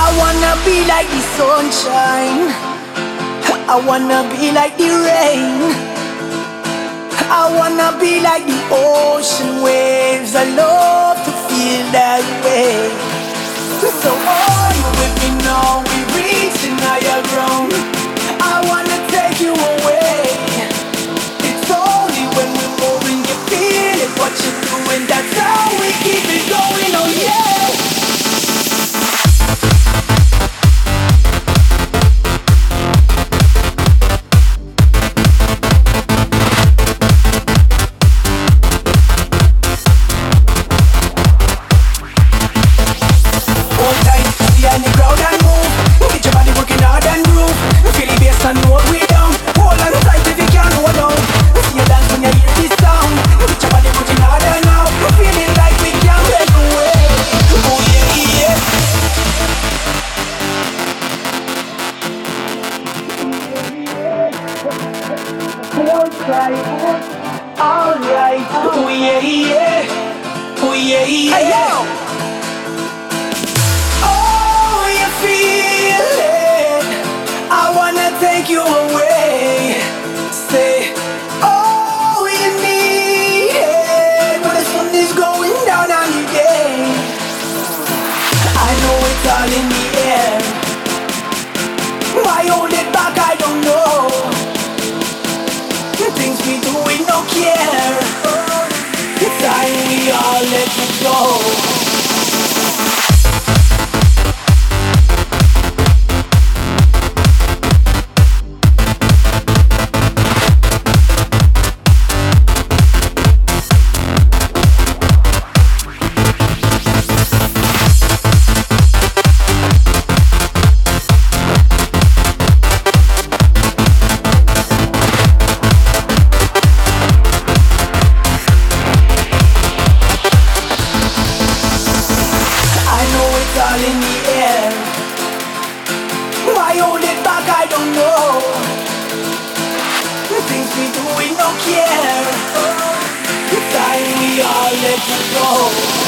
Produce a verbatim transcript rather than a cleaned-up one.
I wanna be like the sunshine, I wanna be like the rain, I wanna be like the ocean waves. I love to feel that way. So are you with me now? We reaching higher ground. I wanna take you away. It's only when we're moving you feel it. What you're doing, that's how we keep it going. Oh yeah. Alright, oh yeah, yeah, oh yeah, yeah. Hey, yo. Oh, you feel it? I wanna take you away. Say, oh, you need it, but the sun is going down on you, yeah. I know it's all in the air. Why hold it back? I don't know. Things we do, we don't care. It's time we all let it go. All in the air. Why hold it back? I don't know. The things we do, we don't care. It's time we all let it go.